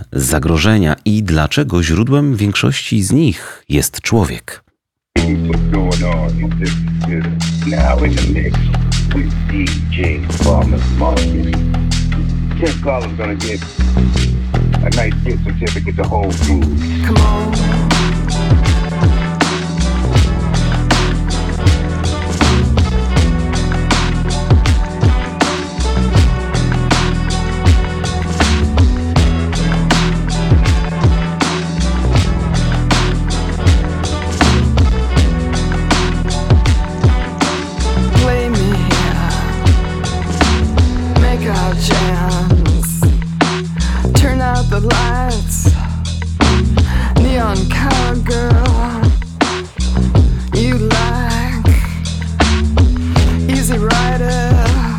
zagrożenia i dlaczego źródłem większości z nich jest człowiek. What's going on? This is now in the mix with DJ Farmer's Market. Tim Collins gonna get a nice gift certificate to Whole Foods. Come on. The lights, neon cowgirl, you like Easy Rider,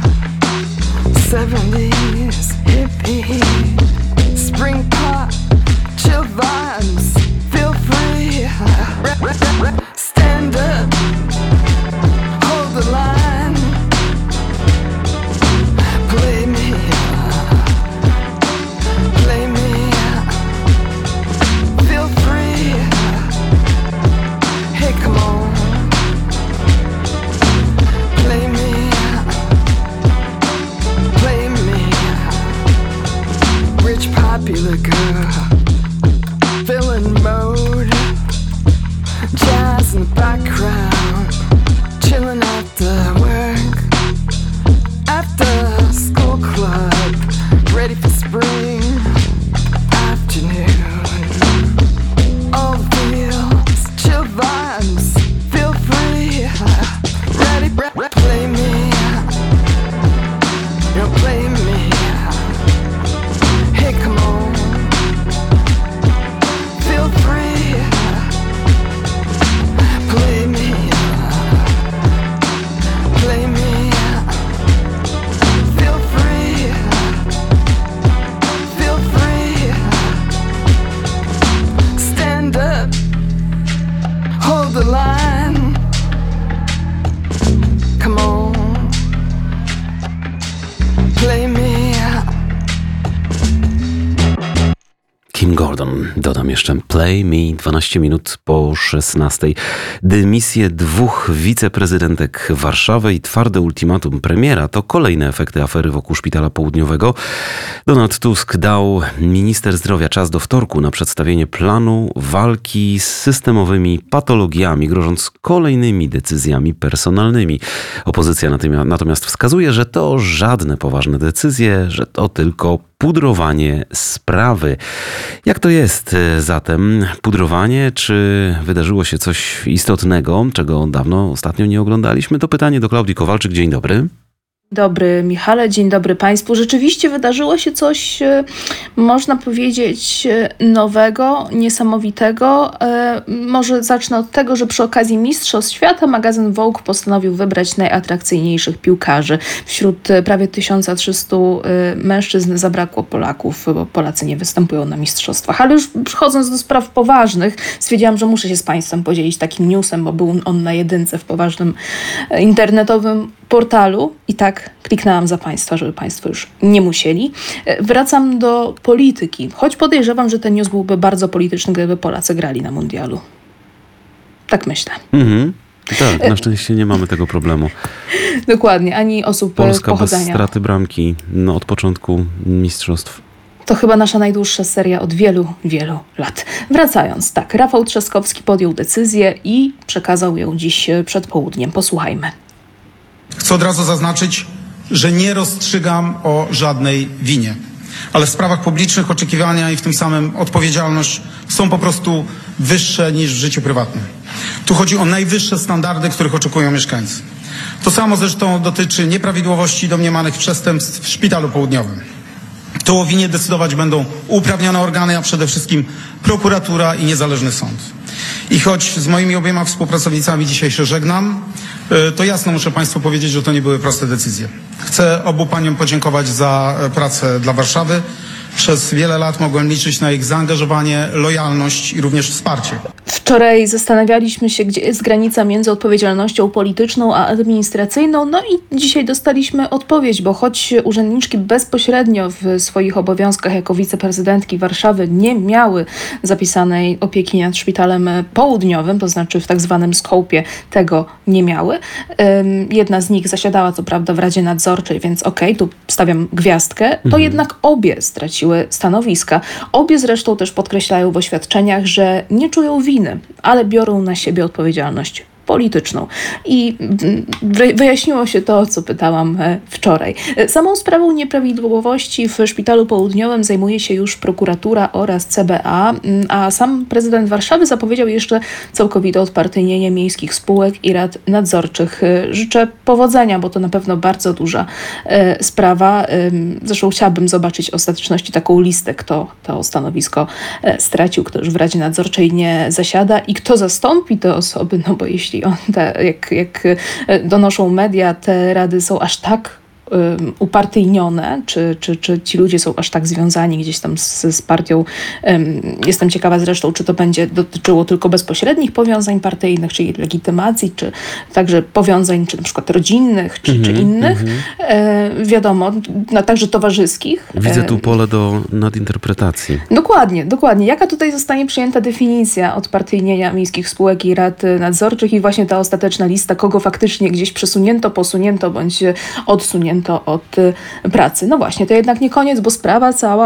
70s hippie, spring pop, chill vibes, feel free, stand up, hold the line, play me. Popular girl, villain mode, jazz in the background, chilling after work, after school club, ready for spring afternoon. All the feels, chill vibes, feel free, ready, play me, you play me. Hey, come on, feel free, play me, feel free, stand up, hold the line, come on, play me. Kim Gordon, dodam jeszcze, Play Me, 12 minut po 16. Dymisje dwóch wiceprezydentek Warszawy i twarde ultimatum premiera to kolejne efekty afery wokół Szpitala Południowego. Donald Tusk dał minister zdrowia czas do wtorku na przedstawienie planu walki z systemowymi patologiami, grożąc kolejnymi decyzjami personalnymi. Opozycja natomiast wskazuje, że to żadne poważne decyzje, że to tylko pudrowanie sprawy. Jak to jest zatem? Pudrowanie? Czy wydarzyło się coś istotnego, czego dawno ostatnio nie oglądaliśmy? To pytanie do Klaudii Kowalczyk. Dzień dobry. Dobry Michale, dzień dobry Państwu. Rzeczywiście wydarzyło się coś, można powiedzieć, nowego, niesamowitego. Może zacznę od tego, że przy okazji Mistrzostw Świata magazyn Vogue postanowił wybrać najatrakcyjniejszych piłkarzy. Wśród prawie 1300 mężczyzn zabrakło Polaków, bo Polacy nie występują na mistrzostwach. Ale już przechodząc do spraw poważnych, stwierdziłam, że muszę się z Państwem podzielić takim newsem, bo był on na jedynce w poważnym internetowym portalu i tak kliknęłam za Państwa, żeby Państwo już nie musieli. Wracam do polityki, choć podejrzewam, że ten news byłby bardzo polityczny, gdyby Polacy grali na mundialu. Tak myślę. Tak, na szczęście nie mamy tego problemu. Dokładnie, ani osób Polska pochodzenia. bez straty bramki od początku mistrzostw. To chyba nasza najdłuższa seria od wielu, wielu lat. Wracając, tak, Rafał Trzaskowski podjął decyzję i przekazał ją dziś przed południem. Posłuchajmy. Chcę od razu zaznaczyć, że nie rozstrzygam o żadnej winie. Ale w sprawach publicznych oczekiwania i w tym samym odpowiedzialność są po prostu wyższe niż w życiu prywatnym. Tu chodzi o najwyższe standardy, których oczekują mieszkańcy. To samo zresztą dotyczy nieprawidłowości i domniemanych przestępstw w Szpitalu Południowym. To o winie decydować będą uprawnione organy, a przede wszystkim prokuratura i niezależny sąd. I choć z moimi obiema współpracownicami dzisiaj się żegnam, to jasno muszę Państwu powiedzieć, że to nie były proste decyzje. Chcę obu paniom podziękować za pracę dla Warszawy. Przez wiele lat mogłem liczyć na ich zaangażowanie, lojalność i również wsparcie. Wczoraj zastanawialiśmy się, gdzie jest granica między odpowiedzialnością polityczną a administracyjną, no i dzisiaj dostaliśmy odpowiedź, bo choć urzędniczki bezpośrednio w swoich obowiązkach jako wiceprezydentki Warszawy nie miały zapisanej opieki nad szpitalem południowym, to znaczy w tak zwanym skopie tego nie miały. Jedna z nich zasiadała co prawda w Radzie Nadzorczej, więc okej, tu stawiam gwiazdkę, to jednak obie straciły stanowiska. Obie zresztą też podkreślają w oświadczeniach, że nie czują winy, ale biorą na siebie odpowiedzialność polityczną. I wyjaśniło się to, o co pytałam wczoraj. Samą sprawą nieprawidłowości w Szpitalu Południowym zajmuje się już prokuratura oraz CBA, a sam prezydent Warszawy zapowiedział jeszcze całkowite odpartyjnienie miejskich spółek i rad nadzorczych. Życzę powodzenia, bo to na pewno bardzo duża sprawa. Zresztą chciałabym zobaczyć w ostateczności taką listę, kto to stanowisko stracił, kto już w Radzie Nadzorczej nie zasiada i kto zastąpi te osoby, no bo jeśli jak donoszą media, te rady są aż tak upartyjnione, czy ci ludzie są aż tak związani gdzieś tam z partią. Jestem ciekawa zresztą, czy to będzie dotyczyło tylko bezpośrednich powiązań partyjnych, czyli legitymacji, czy także powiązań, czy na przykład rodzinnych, czy innych. Wiadomo, także towarzyskich. Widzę tu pole do nadinterpretacji. Dokładnie. Jaka tutaj zostanie przyjęta definicja odpartyjnienia miejskich spółek i rad nadzorczych i właśnie ta ostateczna lista, kogo faktycznie gdzieś przesunięto, posunięto bądź odsunięto od pracy. No właśnie, to jednak nie koniec, bo sprawa cała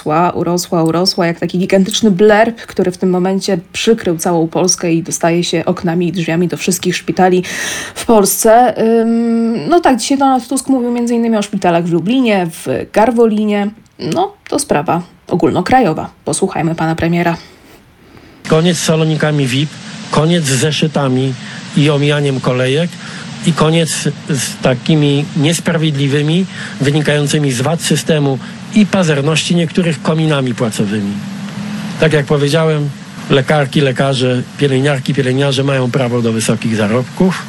urosła jak taki gigantyczny blerp, który w tym momencie przykrył całą Polskę i dostaje się oknami i drzwiami do wszystkich szpitali w Polsce. No tak, dzisiaj Donald Tusk mówił m.in. o szpitalach w Lublinie, w Garwolinie. No, to sprawa ogólnokrajowa. Posłuchajmy pana premiera. Koniec z salonikami VIP, koniec z zeszytami i omijaniem kolejek i koniec z takimi niesprawiedliwymi, wynikającymi z wad systemu i pazerności niektórych kominami płacowymi. Tak jak powiedziałem, lekarki, lekarze, pielęgniarki, pielęgniarze mają prawo do wysokich zarobków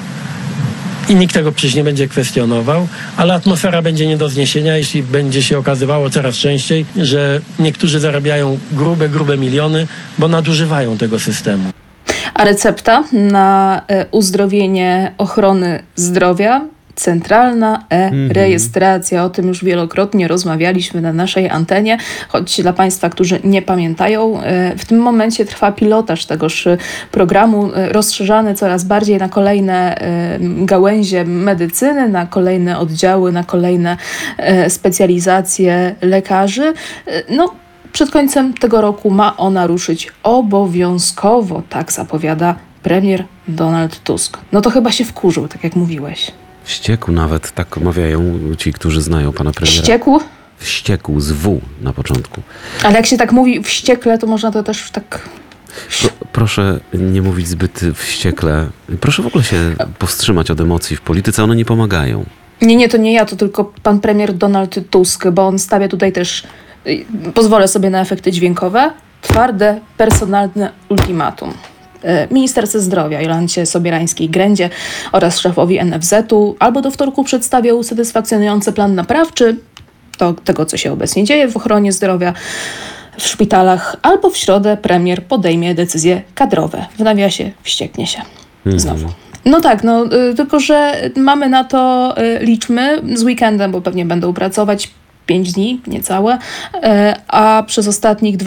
i nikt tego przecież nie będzie kwestionował, ale atmosfera będzie nie do zniesienia, jeśli będzie się okazywało coraz częściej, że niektórzy zarabiają grube miliony, bo nadużywają tego systemu. A recepta na uzdrowienie ochrony zdrowia? Centralna e-rejestracja. O tym już wielokrotnie rozmawialiśmy na naszej antenie, choć dla Państwa, którzy nie pamiętają, w tym momencie trwa pilotaż tegoż programu, rozszerzany coraz bardziej na kolejne gałęzie medycyny, na kolejne oddziały, na kolejne specjalizacje lekarzy. Przed końcem tego roku ma ona ruszyć obowiązkowo, tak zapowiada premier Donald Tusk. No to chyba się wkurzył, tak jak mówiłeś. Wściekł nawet, tak mawiają ci, którzy znają pana premiera. Wściekł? Wściekł z W na początku. Ale jak się tak mówi wściekle, to można to też tak... Proszę nie mówić zbyt wściekle. Proszę w ogóle się powstrzymać od emocji w polityce, one nie pomagają. Nie, to nie ja, to tylko pan premier Donald Tusk, bo on stawia tutaj też, pozwolę sobie na efekty dźwiękowe, twarde, personalne ultimatum. Ministerce Zdrowia Jolancie Sobierańskiej-Grędzie oraz szefowi NFZ-u albo do wtorku przedstawią satysfakcjonujący plan naprawczy tego, co się obecnie dzieje w ochronie zdrowia w szpitalach, albo w środę premier podejmie decyzje kadrowe. W nawiasie wścieknie się znowu. No tak, tylko że mamy na to, liczmy z weekendem, bo pewnie będą pracować 5 dni, niecałe, a przez ostatnich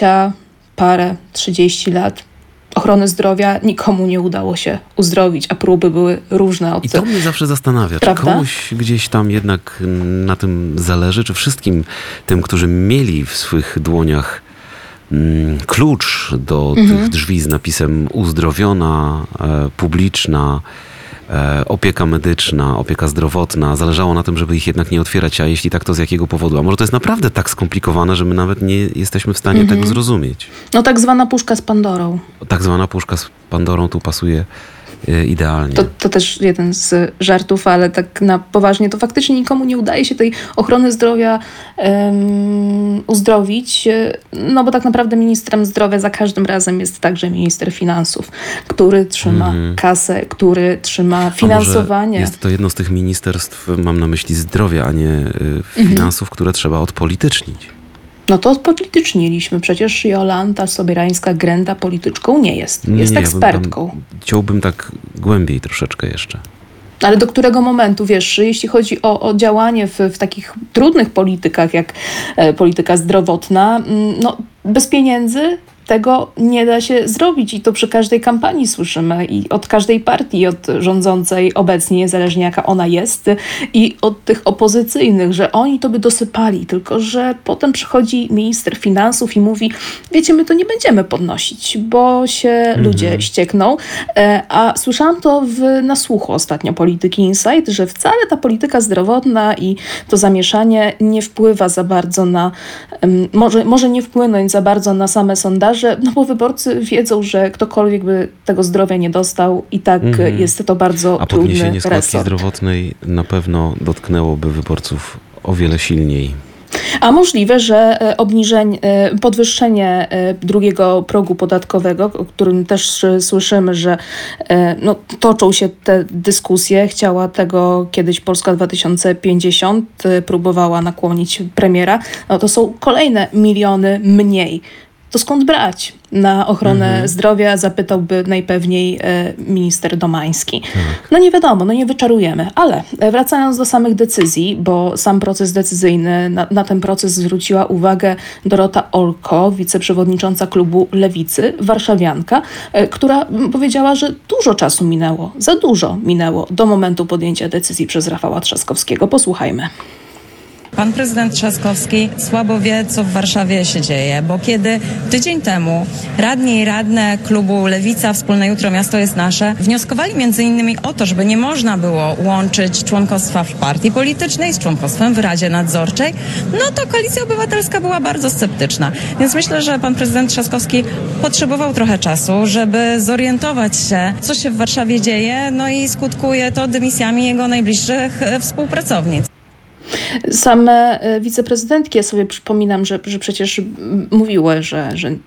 30 lat ochrony zdrowia nikomu nie udało się uzdrowić, a próby były różne. I to mnie zawsze zastanawia, Prawda? Czy komuś gdzieś tam jednak na tym zależy, czy wszystkim tym, którzy mieli w swych dłoniach klucz do tych drzwi z napisem uzdrowiona, publiczna, opieka medyczna, opieka zdrowotna, zależało na tym, żeby ich jednak nie otwierać, a jeśli tak, to z jakiego powodu? A może to jest naprawdę tak skomplikowane, że my nawet nie jesteśmy w stanie tego zrozumieć? No tak zwana puszka z Pandorą. Tak zwana puszka z Pandorą tu pasuje idealnie. To też jeden z żartów, ale tak na poważnie, to faktycznie nikomu nie udaje się tej ochrony zdrowia uzdrowić, no bo tak naprawdę ministrem zdrowia za każdym razem jest także minister finansów, który trzyma kasę, który trzyma finansowanie. Jest to jedno z tych ministerstw, mam na myśli zdrowia, a nie finansów, które trzeba odpolitycznić. No to odpolityczniliśmy. Przecież Jolanta Sobierańska-Grenda polityczką nie jest. Jest ekspertką. Chciałbym tak głębiej troszeczkę jeszcze. Ale do którego momentu, wiesz, jeśli chodzi o działanie w takich trudnych politykach, jak polityka zdrowotna, no bez pieniędzy tego nie da się zrobić i to przy każdej kampanii słyszymy i od każdej partii, od rządzącej obecnie, niezależnie jaka ona jest, i od tych opozycyjnych, że oni to by dosypali, tylko że potem przychodzi minister finansów i mówi, wiecie, my to nie będziemy podnosić, bo się ludzie ściekną, a słyszałam to na słuchu ostatnio Polityki Insight, że wcale ta polityka zdrowotna i to zamieszanie nie wpływa za bardzo na, może nie wpłynąć za bardzo na same sondaże, no bo wyborcy wiedzą, że ktokolwiek by tego zdrowia nie dostał i tak jest to bardzo A trudny podniesienie składki resort. zdrowotnej na pewno dotknęłoby wyborców o wiele silniej. A możliwe, że podwyższenie drugiego progu podatkowego, o którym też słyszymy, że no, toczą się te dyskusje. Chciała tego kiedyś Polska 2050, próbowała nakłonić premiera. No, to są kolejne miliony mniej. To skąd brać na ochronę zdrowia, zapytałby najpewniej minister Domański. No nie wiadomo, no nie wyczarujemy. Ale wracając do samych decyzji, bo sam proces decyzyjny, na ten proces zwróciła uwagę Dorota Olko, wiceprzewodnicząca klubu Lewicy, warszawianka, która powiedziała, że dużo czasu minęło, za dużo minęło do momentu podjęcia decyzji przez Rafała Trzaskowskiego. Posłuchajmy. Pan prezydent Trzaskowski słabo wie, co w Warszawie się dzieje, bo kiedy tydzień temu radni i radne klubu Lewica, Wspólne Jutro, Miasto jest Nasze wnioskowali między innymi o to, żeby nie można było łączyć członkostwa w partii politycznej z członkostwem w Radzie Nadzorczej, no to Koalicja Obywatelska była bardzo sceptyczna. Więc myślę, że pan prezydent Trzaskowski potrzebował trochę czasu, żeby zorientować się, co się w Warszawie dzieje, no i skutkuje to dymisjami jego najbliższych współpracownic. Same wiceprezydentki, ja sobie przypominam, że przecież mówiły, że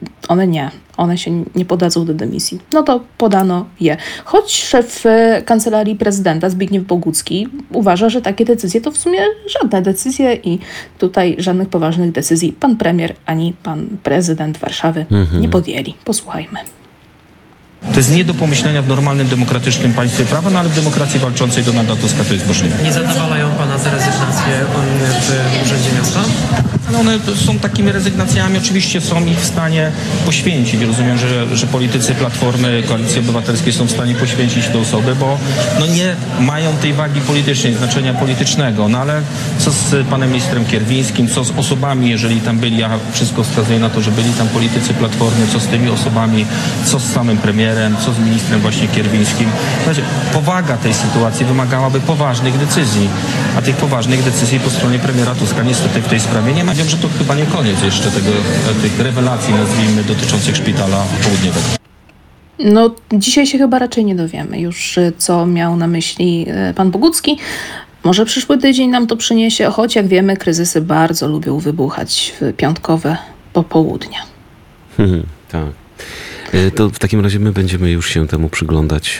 one się nie podadzą do dymisji. No to podano je. Choć szef Kancelarii Prezydenta Zbigniew Bogucki uważa, że takie decyzje to w sumie żadne decyzje i tutaj żadnych poważnych decyzji pan premier ani pan prezydent Warszawy nie podjęli. Posłuchajmy. To jest nie do pomyślenia w normalnym, demokratycznym państwie prawa, no ale w demokracji walczącej Donalda Tuska to jest możliwe. Nie zadowalają pana za rezygnację w Urzędzie Miasta? No one są takimi rezygnacjami, oczywiście są ich w stanie poświęcić. Rozumiem, że politycy Platformy, Koalicji Obywatelskiej są w stanie poświęcić te osoby, bo no nie mają tej wagi politycznej, znaczenia politycznego. No ale co z panem ministrem Kierwińskim, co z osobami, jeżeli tam byli, a wszystko wskazuje na to, że byli tam politycy Platformy, co z tymi osobami, co z samym premierem, co z ministrem właśnie Kierwińskim. Powaga tej sytuacji wymagałaby poważnych decyzji, a tych poważnych decyzji po stronie premiera Tuska niestety w tej sprawie nie ma. Wiem, że to chyba nie koniec jeszcze tych rewelacji, nazwijmy, dotyczących szpitala południowego. No, dzisiaj się chyba raczej nie dowiemy już, co miał na myśli pan Bogucki. Może przyszły tydzień nam to przyniesie, choć jak wiemy, kryzysy bardzo lubią wybuchać w piątkowe popołudnia. Tak. To w takim razie my będziemy już się temu przyglądać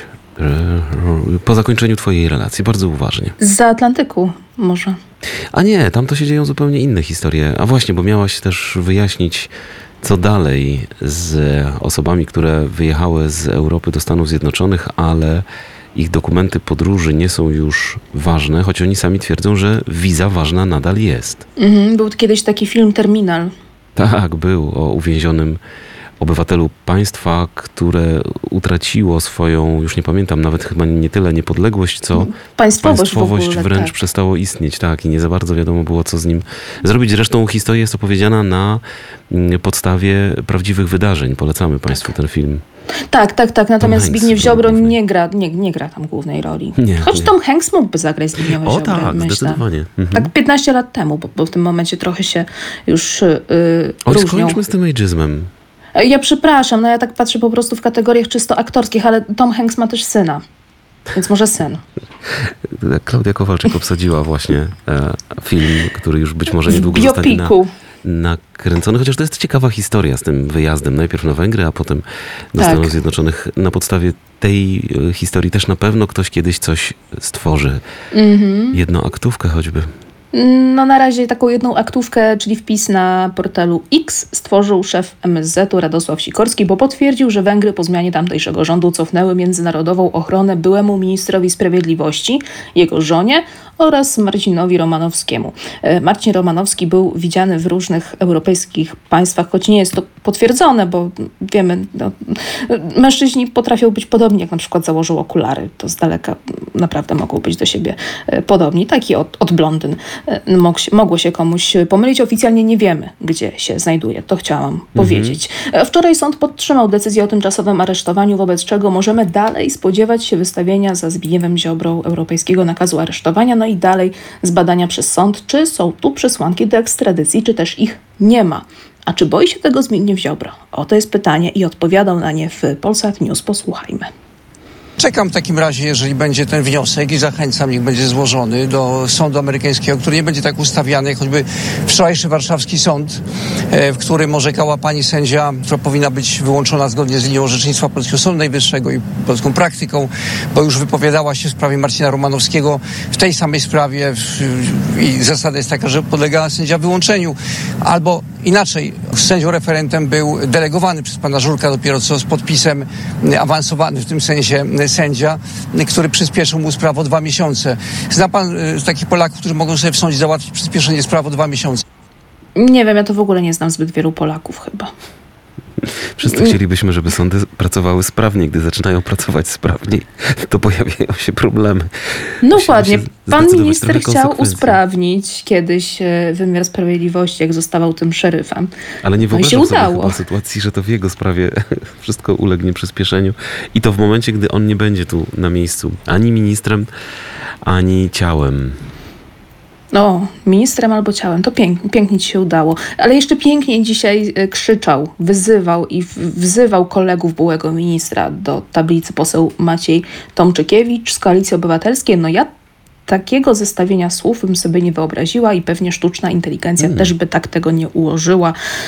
po zakończeniu twojej relacji, bardzo uważnie. Zza Atlantyku może. A nie, tam to się dzieją zupełnie inne historie. A właśnie, bo miałaś też wyjaśnić, co dalej z osobami, które wyjechały z Europy do Stanów Zjednoczonych, ale ich dokumenty podróży nie są już ważne, choć oni sami twierdzą, że wiza ważna nadal jest. Był kiedyś taki film Terminal. Tak, był, o uwięzionym obywatelu państwa, które utraciło swoją, już nie pamiętam, nawet chyba nie tyle niepodległość, co państwowość w ogóle, wręcz tak. przestało istnieć, tak, i nie za bardzo wiadomo było, co z nim zrobić. Zresztą historia jest opowiedziana na podstawie prawdziwych wydarzeń. Polecamy państwu ten film. Tak. Natomiast Hanks Zbigniew Ziobro główny. nie gra tam głównej roli. Nie, Choć nie. Tom Hanks mógłby zagrać Zbigniewa O Ziobro, tak, myślę. zdecydowanie. Tak 15 lat temu, bo w tym momencie trochę się już Oj, różnią. skończmy z tym ageizmem. Ja przepraszam, no ja tak patrzę po prostu w kategoriach czysto aktorskich, ale Tom Hanks ma też syna. Więc może syn. Klaudia Kowalczyk obsadziła właśnie film, który już być może niedługo zostanie Biopiku. nakręcony, chociaż to jest ciekawa historia z tym wyjazdem. Najpierw na Węgry, a potem do Tak. Stanów Zjednoczonych. Na podstawie tej historii też na pewno ktoś kiedyś coś stworzy. Jednoaktówkę choćby. No na razie taką jedną aktówkę, czyli wpis na portalu X stworzył szef MSZ-u Radosław Sikorski, bo potwierdził, że Węgry po zmianie tamtejszego rządu cofnęły międzynarodową ochronę byłemu ministrowi sprawiedliwości, jego żonie oraz Marcinowi Romanowskiemu. Marcin Romanowski był widziany w różnych europejskich państwach, choć nie jest to potwierdzone, bo wiemy, mężczyźni potrafią być podobni, jak na przykład założył okulary. To z daleka naprawdę mogą być do siebie podobni. Taki od blondyn mogło się komuś pomylić. Oficjalnie nie wiemy, gdzie się znajduje. To chciałam powiedzieć. Wczoraj sąd podtrzymał decyzję o tymczasowym aresztowaniu, wobec czego możemy dalej spodziewać się wystawienia za Zbigniewem Ziobrą europejskiego nakazu aresztowania, no i dalej zbadania przez sąd, czy są tu przesłanki do ekstradycji, czy też ich nie ma. A czy boi się tego Zbigniew Ziobro? Oto jest pytanie i odpowiadał na nie w Polsat News. Posłuchajmy. Czekam w takim razie, jeżeli będzie ten wniosek i zachęcam, niech będzie złożony do sądu amerykańskiego, który nie będzie tak ustawiany, jak choćby wczorajszy warszawski sąd, w którym orzekała pani sędzia, która powinna być wyłączona zgodnie z linią orzecznictwa Polskiego Sądu Najwyższego i polską praktyką, bo już wypowiadała się w sprawie Marcina Romanowskiego w tej samej sprawie i zasada jest taka, że podlega sędzia wyłączeniu. Albo inaczej, sędzią referentem był delegowany przez pana Żurka dopiero co z podpisem awansowany w tym sensie sędzia, który przyspieszył mu sprawę o 2 miesiące. Zna pan takich Polaków, którzy mogą sobie w sądzie załatwić przyspieszenie sprawy o 2 miesiące? Nie wiem, ja to w ogóle nie znam zbyt wielu Polaków chyba. Wszyscy chcielibyśmy, żeby sądy pracowały sprawnie. Gdy zaczynają pracować sprawniej, to pojawiają się problemy. No dokładnie. Pan minister chciał usprawnić kiedyś wymiar sprawiedliwości, jak zostawał tym szeryfem. Ale nie wyobrażam się sobie udało. chyba sytuacji, że to w jego sprawie wszystko ulegnie przyspieszeniu. I to w momencie, gdy on nie będzie tu na miejscu ani ministrem, ani ciałem. No, ministrem albo ciałem. To pięknie ci się udało. Ale jeszcze piękniej dzisiaj krzyczał, wyzywał i wzywał kolegów byłego ministra do tablicy poseł Maciej Tomczykiewicz z Koalicji Obywatelskiej. No ja takiego zestawienia słów bym sobie nie wyobraziła i pewnie sztuczna inteligencja też by tak tego nie ułożyła.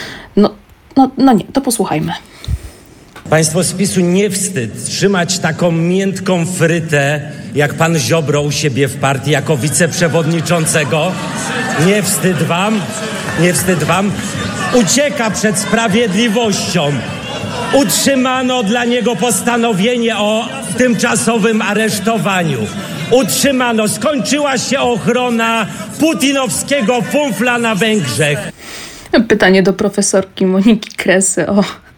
No nie, to posłuchajmy. Państwo z PiS-u, nie wstyd trzymać taką miętką frytę, jak pan Ziobro u siebie w partii, jako wiceprzewodniczącego. Nie wstyd wam? Nie wstyd wam? Ucieka przed sprawiedliwością. Utrzymano dla niego postanowienie o tymczasowym aresztowaniu. Utrzymano. Skończyła się ochrona putinowskiego funfla na Węgrzech. Pytanie do profesorki Moniki Kresy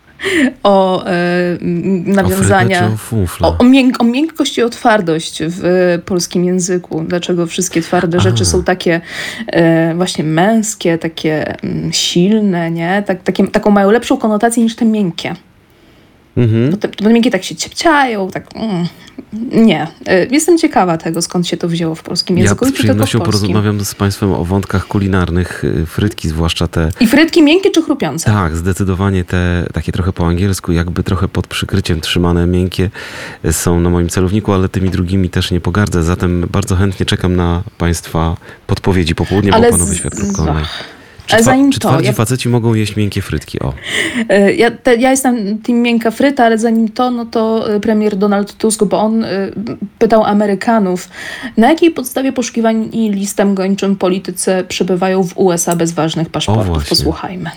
o nawiązania, o miękkość i o twardość w polskim języku. Dlaczego wszystkie twarde rzeczy są takie właśnie męskie, takie silne, nie? Taką mają lepszą konotację niż te miękkie. Bo te miękkie tak się ciepciają, tak... Nie. Jestem ciekawa tego, skąd się to wzięło w polskim języku. Ja z przyjemnością porozmawiam z państwem o wątkach kulinarnych, frytki zwłaszcza te... I frytki miękkie czy chrupiące? Tak, zdecydowanie te takie trochę po angielsku, jakby trochę pod przykryciem trzymane miękkie są na moim celowniku, ale tymi drugimi też nie pogardzę. Zatem bardzo chętnie czekam na państwa podpowiedzi. Popołudnie był panowy świadków kolejny. Czy twardzi faceci mogą jeść miękkie frytki? O. Ja jestem team miękka fryta, ale zanim to, no to premier Donald Tusk, bo on pytał Amerykanów, na jakiej podstawie poszukiwani listem gończym politycy przebywają w USA bez ważnych paszportów. Posłuchajmy.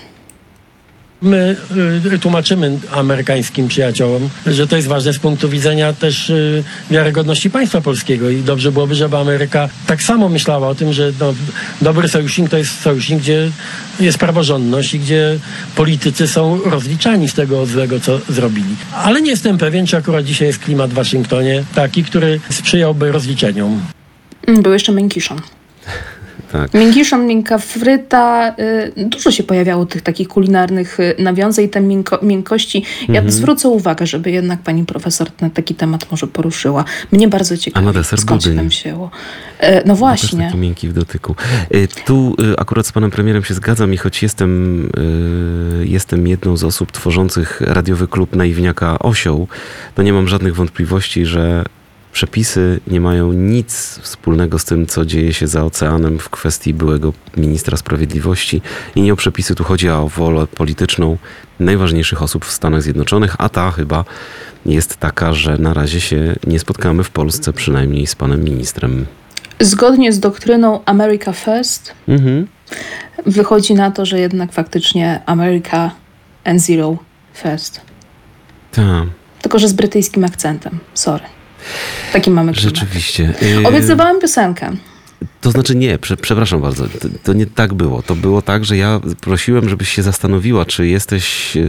My tłumaczymy amerykańskim przyjaciołom, że to jest ważne z punktu widzenia też wiarygodności państwa polskiego i dobrze byłoby, żeby Ameryka tak samo myślała o tym, że dobry sojusznik to jest sojusznik, gdzie jest praworządność i gdzie politycy są rozliczani z tego złego, co zrobili. Ale nie jestem pewien, czy akurat dzisiaj jest klimat w Waszyngtonie taki, który sprzyjałby rozliczeniom. Był jeszcze Miękiszon. Tak. Miękiszon, miękka fryta, dużo się pojawiało tych takich kulinarnych nawiązań i te miękkości. Ja zwrócę uwagę, żeby jednak pani profesor taki temat może poruszyła. Mnie bardzo ciekawi, skąd się tam wzięło. No właśnie. Też taki miękki w dotyku. Tu akurat z panem premierem się zgadzam i choć jestem jedną z osób tworzących radiowy klub Naiwniaka Osioł, to nie mam żadnych wątpliwości, że przepisy nie mają nic wspólnego z tym, co dzieje się za oceanem w kwestii byłego ministra sprawiedliwości. I nie o przepisy, tu chodzi o wolę polityczną najważniejszych osób w Stanach Zjednoczonych, a ta chyba jest taka, że na razie się nie spotkamy w Polsce, przynajmniej z panem ministrem. Zgodnie z doktryną America First wychodzi na to, że jednak faktycznie America and Zero First. Tak. Tylko że z brytyjskim akcentem. Sorry. Taki mamy klimat. Rzeczywiście. Obiecywałam piosenkę. To znaczy nie, przepraszam bardzo, to nie tak było. To było tak, że ja prosiłem, żebyś się zastanowiła, czy jesteś